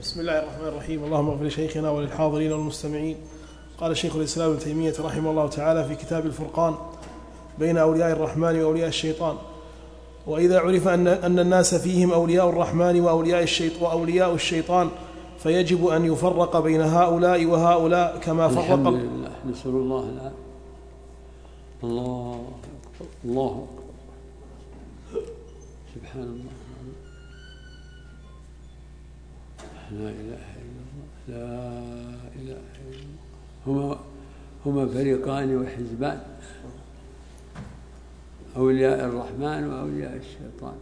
بسم الله الرحمن الرحيم. اللهم اغفر لشيخنا وللحاضرين والمستمعين. قال شيخ الإسلام ابن تيمية رحمه الله تعالى في كتاب الفرقان بين أولياء الرحمن وأولياء الشيطان: وإذا عرف أن الناس فيهم أولياء الرحمن وأولياء الشيطان فيجب أن يفرق بين هؤلاء وهؤلاء كما فرق. الحمد لله، نسأل الله العافية. الله أكبر، الله أكبر، سبحان الله، لا إله إلا الله، لا إله إلا الله. هما فريقان وحزبان، أولياء الرحمن وأولياء الشيطان،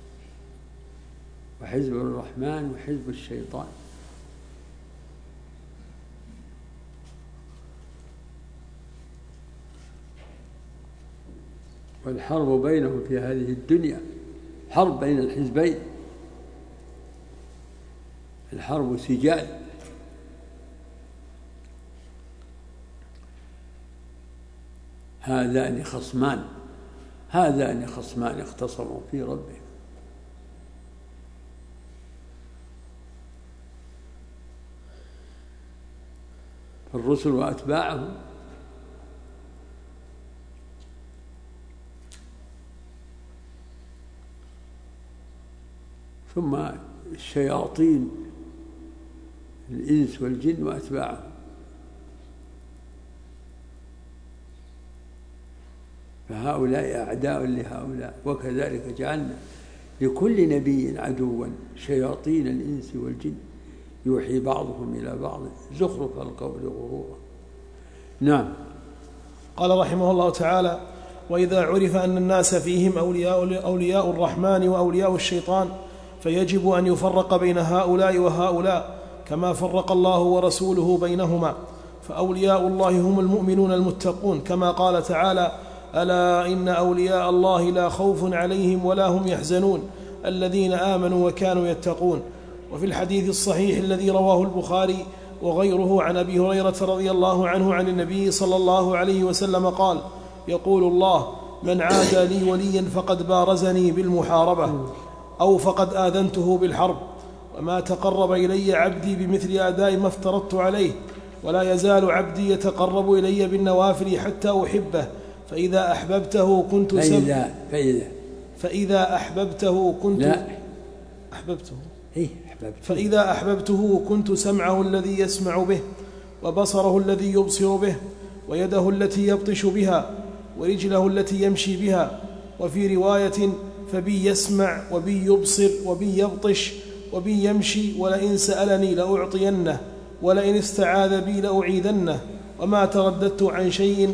وحزب الرحمن وحزب الشيطان. والحرب بينهم في هذه الدنيا حرب بين الحزبين، الحرب سجال. هذان خصمان اختصموا في ربهم، الرسل وأتباعهم، ثم الشياطين الإنس والجن وأتباعهم. فهؤلاء أعداء لهؤلاء، وكذلك جعلنا لكل نبي عدوا شياطين الإنس والجن يوحي بعضهم إلى بعض زخرف القول غرورا. نعم. قال رحمه الله تعالى: وإذا عرف أن الناس فيهم أولياء الرحمن وأولياء الشيطان فيجب أن يفرق بين هؤلاء وهؤلاء كما فرق الله ورسوله بينهما. فأولياء الله هم المؤمنون المتقون، كما قال تعالى: ألا إن أولياء الله لا خوف عليهم ولا هم يحزنون الذين آمنوا وكانوا يتقون. وفي الحديث الصحيح الذي رواه البخاري وغيره عن أبي هريرة رضي الله عنه عن النبي صلى الله عليه وسلم قال: يقول الله: من عادى لي وليا فقد بارزني بالمحاربة أو فقد آذنته بالحرب، وما تقرب إلي عبدي بمثل أداء ما افترضت عليه، ولا يزال عبدي يتقرب إلي بالنوافل حتى أحبه، فإذا أحببته كنت فإذا أحببته كنت سمعه الذي يسمع به، وبصره الذي يبصر به، ويده التي يبطش بها، ورجله التي يمشي بها. وفي رواية: فبي يسمع وبي يبصر وبي يبطش وبي يمشي، ولئن سألني لأعطينه، ولئن استعاذ بي لأعيذنه، وما ترددت عن شيء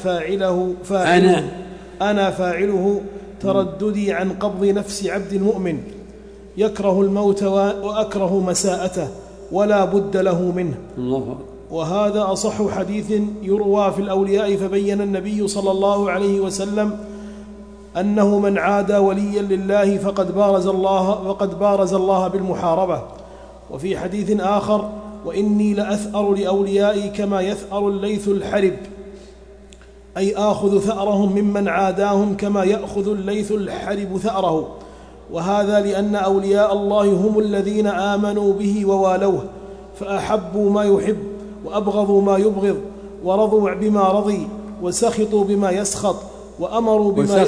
أنا فاعله ترددي عن قبض نفس عبد المؤمن يكره الموت وأكره مساءته ولا بد له منه. وهذا أصح حديث يروى في الأولياء. فبين النبي صلى الله عليه وسلم أنه من عادى وليا لله فقد بارز الله بالمحاربة. وفي حديث آخر: وإني لأثأر لأوليائي كما يثأر الليث الحرب، أي آخذ ثأرهم ممن عاداهم كما يأخذ الليث الحرب ثأره. وهذا لأن أولياء الله هم الذين آمنوا به ووالوه، فأحبوا ما يحب وأبغضوا ما يبغض، ورضوا بما رضي وسخطوا بما يسخط، وأمروا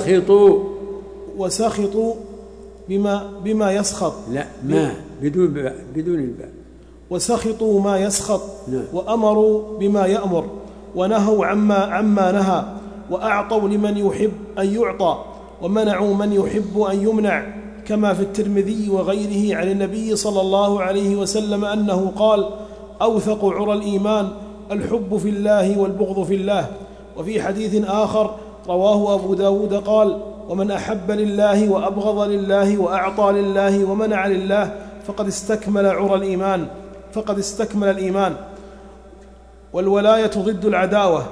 بما يسخط. لا، ما بدون الباء. وسخطوا ما يسخط، وأمروا بما يأمر، ونهوا عما نهى، وأعطوا لمن يحب أن يعطى، ومنعوا من يحب أن يمنع، كما في الترمذي وغيره عن النبي صلى الله عليه وسلم أنه قال: أوثق عرى الإيمان الحب في الله والبغض في الله. وفي حديث آخر رواه أبو داود قال: ومن أحب لله وأبغض لله وأعطى لله ومنع لله فقد استكمل الإيمان. والولاية ضد العداوة،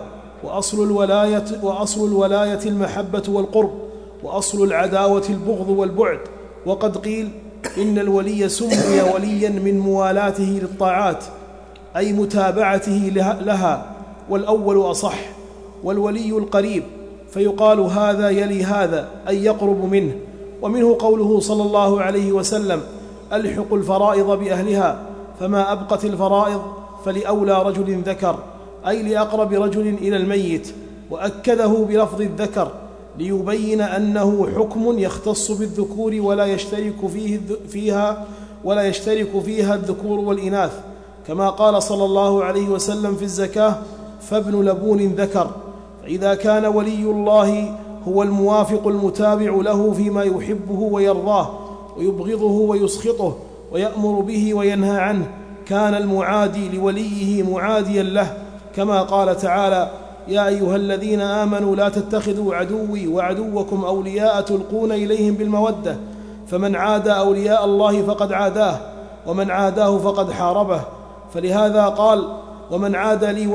وأصل الولاية المحبة والقرب، وأصل العداوة البغض والبعد. وقد قيل إن الولي سمي وليا من موالاته للطاعات، أي متابعته لها، والأول أصح. والولي القريب فيقال هذا يلي هذا، أي يقرب منه. ومنه قوله صلى الله عليه وسلم: ألحق الفرائض بأهلها، فما أبقت الفرائض فلأولى رجل ذكر، أي لأقرب رجل إلى الميت، وأكده بلفظ الذكر ليبين أنه حكم يختص بالذكور ولا يشترك فيها الذكور والإناث، كما قال صلى الله عليه وسلم في الزكاة: فابن لبون ذكر. فإذا كان ولي الله هو الموافق المتابع له فيما يحبه ويرضاه ويبغضه ويسخطه ويأمر به وينهى عنه، كان المعادي لوليه معاديا له، كما قال تعالى: يا أيها الذين آمنوا لا تتخذوا عدوي وعدوكم أولياء تلقون إليهم بالمودة، فمن عادى أولياء الله فقد عاداه، ومن عاداه فقد حاربه. فلهذا قال: ومن عادى لي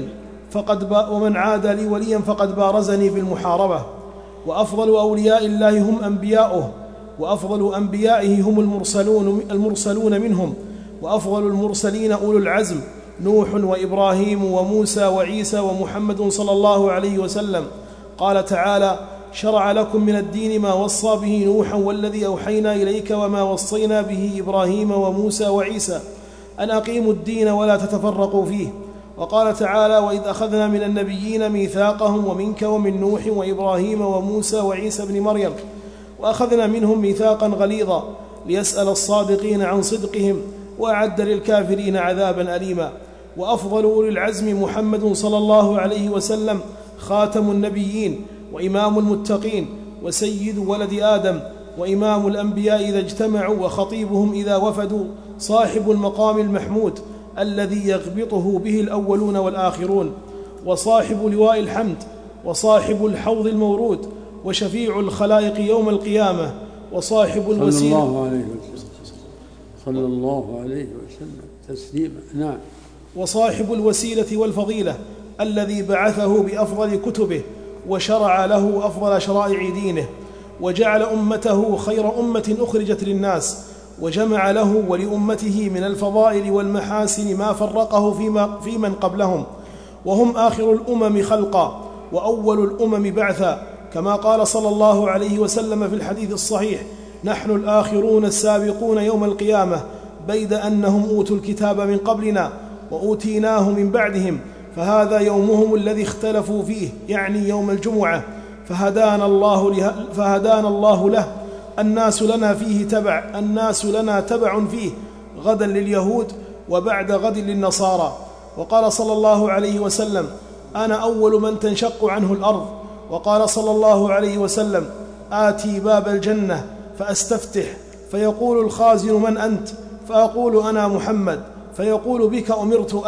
وليا فقد بارزني بالمحاربة. وأفضل أولياء الله هم أنبياؤه، وأفضل أنبيائه هم المرسلون منهم، وأفضل المرسلين أولو العزم: نوح وإبراهيم وموسى وعيسى ومحمد صلى الله عليه وسلم. قال تعالى: شرع لكم من الدين ما وصى به نوحا والذي أوحينا إليك وما وصينا به إبراهيم وموسى وعيسى أن أقيموا الدين ولا تتفرقوا فيه. وقال تعالى: وإذ أخذنا من النبيين ميثاقهم ومنك ومن نوح وإبراهيم وموسى وعيسى بن مريم وأخذنا منهم ميثاقا غليظا ليسأل الصادقين عن صدقهم وأعد للكافرين عذابا أليما. وأفضل أولي العزم محمد صلى الله عليه وسلم، خاتم النبيين وإمام المتقين وسيد ولد آدم وإمام الأنبياء إذا اجتمعوا وخطيبهم إذا وفدوا، صاحب المقام المحمود الذي يغبطه به الأولون والآخرون، وصاحب لواء الحمد، وصاحب الحوض المورود، وشفيع الخلائق يوم القيامة، وصاحب الوسيلة صلى الله عليه وسلم تسليما. نعم. وصاحب الوسيلة والفضيلة الذي بعثه بأفضل كتبه وشرع له أفضل شرائع دينه، وجعل أمته خير أمة أخرجت للناس، وجمع له ولأمته من الفضائل والمحاسن ما فرقه في من قبلهم، وهم آخر الأمم خلقا وأول الأمم بعثا، كما قال صلى الله عليه وسلم في الحديث الصحيح: نحن الآخرون السابقون يوم القيامة، بيد أنهم أوتوا الكتاب من قبلنا وأوتيناه من بعدهم، فهذا يومهم الذي اختلفوا فيه، يعني يوم الجمعة، فهدانا الله له. الناس لنا تبع فيه، غدا لليهود وبعد غد للنصارى. وقال صلى الله عليه وسلم: أنا أول من تنشق عنه الأرض. وقال صلى الله عليه وسلم: آتي باب الجنة فأستفتح، فيقول الخازن: من أنت؟ فأقول: أنا محمد. فيقول: بك أمرت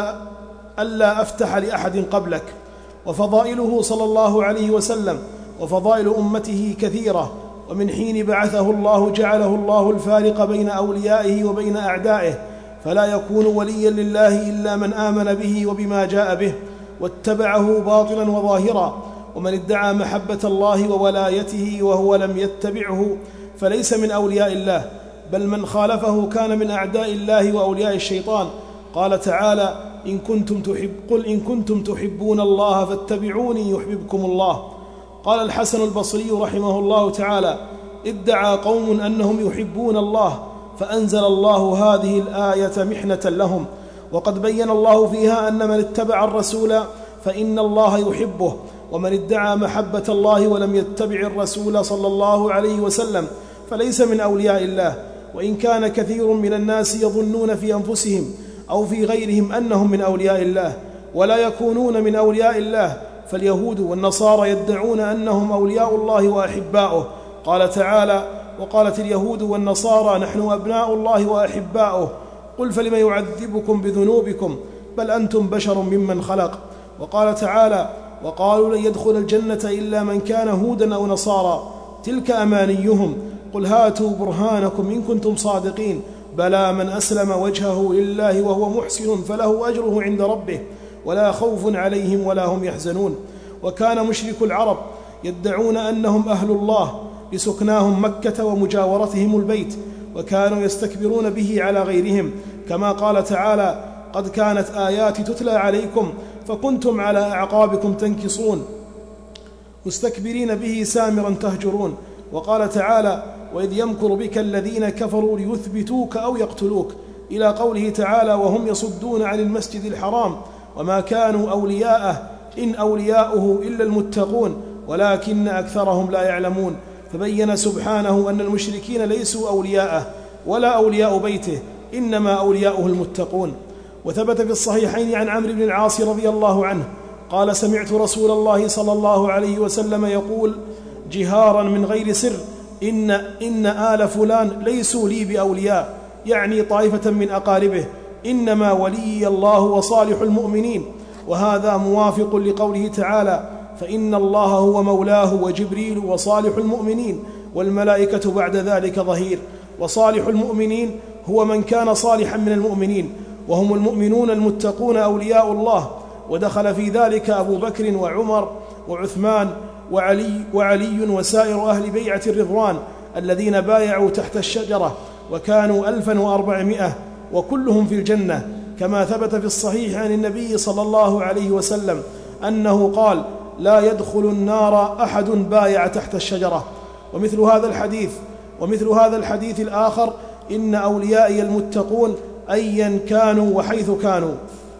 ألا أفتح لأحد قبلك. وفضائله صلى الله عليه وسلم وفضائل أمته كثيرة، ومن حين بعثه الله جعله الله الفارق بين أوليائه وبين أعدائه، فلا يكون وليا لله إلا من آمن به وبما جاء به واتبعه باطلا وظاهرا. ومن ادعى محبة الله وولايته وهو لم يتبعه فليس من أولياء الله، بل من خالفه كان من أعداء الله وأولياء الشيطان. قال تعالى: قل إن كنتم تحبون الله فاتبعوني يحببكم الله. قال الحسن البصري رحمه الله تعالى: ادعى قوم أنهم يحبون الله، فأنزل الله هذه الآية محنة لهم، وقد بين الله فيها أن من اتبع الرسول فإن الله يحبه، ومن ادعى محبة الله ولم يتبع الرسول صلى الله عليه وسلم فليس من أولياء الله. وإن كان كثير من الناس يظنون في أنفسهم أو في غيرهم أنهم من أولياء الله ولا يكونون من أولياء الله، فاليهود والنصارى يدعون أنهم أولياء الله وأحباؤه. قال تعالى: وقالت اليهود والنصارى نحن أبناء الله وأحباؤه، قل فلم يعذبكم بذنوبكم بل أنتم بشر ممن خلق. وقال تعالى: وقالوا لن يدخل الجنة إلا من كان هودا أو نصارى، تلك أمانيهم، قل هاتوا برهانكم إن كنتم صادقين، بلى من أسلم وجهه لله وهو محسن فله أجره عند ربه ولا خوف عليهم ولا هم يحزنون. وكان مشرك العرب يدعون أنهم أهل الله لسكناهم مكة ومجاورتهم البيت، وكانوا يستكبرون به على غيرهم، كما قال تعالى: قد كانت آياتي تتلى عليكم فكنتم على أعقابكم تنكصون مستكبرين به سامرا تهجرون. وقال تعالى: وإذ يمكر بك الذين كفروا ليثبتوك أو يقتلوك، إلى قوله تعالى: وهم يصدون عن المسجد الحرام وما كانوا أولياءه إن أولياؤه إلا المتقون ولكن أكثرهم لا يعلمون. فبين سبحانه أن المشركين ليسوا أولياءه ولا أولياء بيته، إنما أولياؤه المتقون. وثبت في الصحيحين عن عمرو بن العاص رضي الله عنه قال: سمعت رسول الله صلى الله عليه وسلم يقول جهارا من غير سر: إن آل فلان ليسوا لي بأولياء، يعني طائفة من أقاربه، إنما ولي الله وصالح المؤمنين. وهذا موافق لقوله تعالى: فإن الله هو مولاه وجبريل وصالح المؤمنين والملائكة بعد ذلك ظهير. وصالح المؤمنين هو من كان صالحا من المؤمنين، وهم المؤمنون المتقون أولياء الله. ودخل في ذلك أبو بكر وعمر وعثمان وعلي وسائر أهل بيعة الرضوان الذين بايعوا تحت الشجرة، وكانوا 1400 وكلهم في الجنة، كما ثبت في الصحيح عن النبي صلى الله عليه وسلم أنه قال: لا يدخل النار أحد بايع تحت الشجرة. ومثل هذا الحديث الآخر: إن أوليائي المتقون أيا كانوا وحيث كانوا.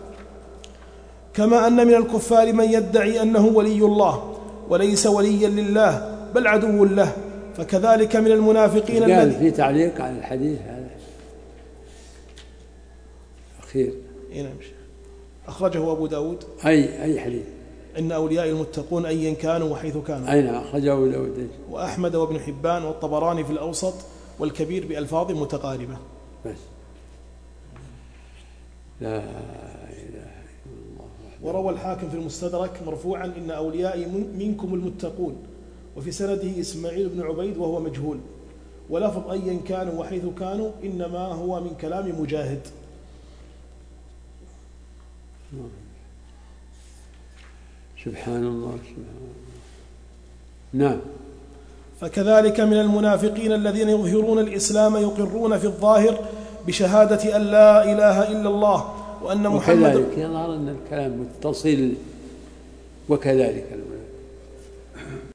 كما أن من الكفار من يدعي أنه ولي الله وليس وليا لله بل عدو له، فكذلك من المنافقين قال في تعليق على الحديث هذا أخير. أخرجه أبو داود. أي حديث؟ إن أولياء المتقون أيا كانوا وحيث كانوا. أين أخرجه أبو داود؟ وأحمد وابن حبان والطبراني في الأوسط والكبير بألفاظ متقاربة. بس لا إله إلا الله. وروى الحاكم في المستدرك مرفوعا: إن أوليائي منكم المتقون، وفي سنده إسماعيل بن عبيد وهو مجهول. ولفظ أيا كانوا وحيث كانوا إنما هو من كلام مجاهد. سبحان الله. نعم. فكذلك من المنافقين الذين يظهرون الإسلام يقرون في الظاهر بشهادة أن لا إله إلا الله وأن محمد. وكذلك يظهر أن الكلام متصل، وكذلك